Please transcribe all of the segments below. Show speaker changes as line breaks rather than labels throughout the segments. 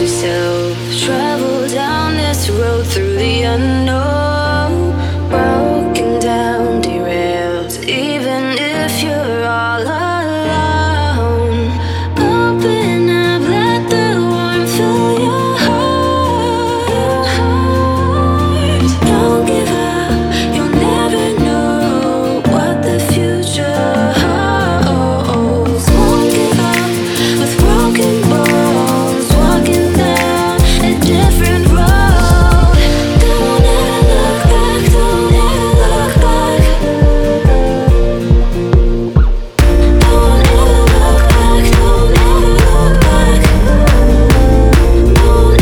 yourself. Travel down this road through the unknown. Broken down, derailed. Even if you're all alone, open up, let the warmth fill your heart. Don't give up, you'll never know what the future holds. Won't give up with broken bones, walking down a different road. Don't ever look back, don't ever look back. Don't ever look back, don't ever look back. Don't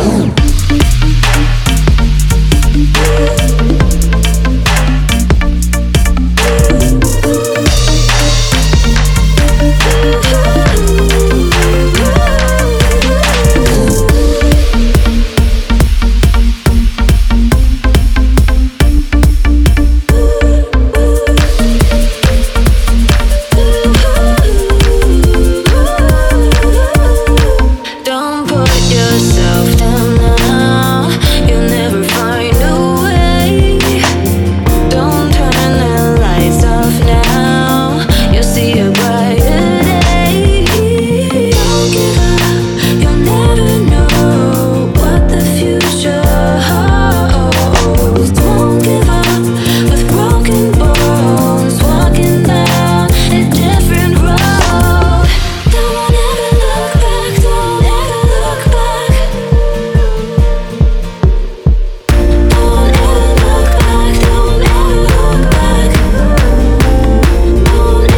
Don't put yourself down now. You'll never find a way. Don't turn the lights off now. You'll see a brighter day. Don't give up. You'll never know what the future holds. Don't give up with broken bones, walking down a different road. Don't ever look back. Don't ever look back. Don't ever look back. Don't ever look back. Don't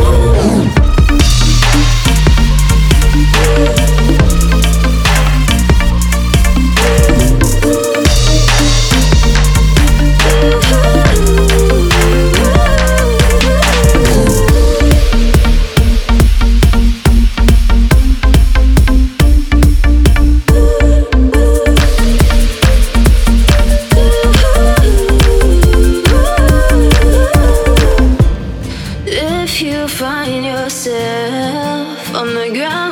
If you find yourself on the ground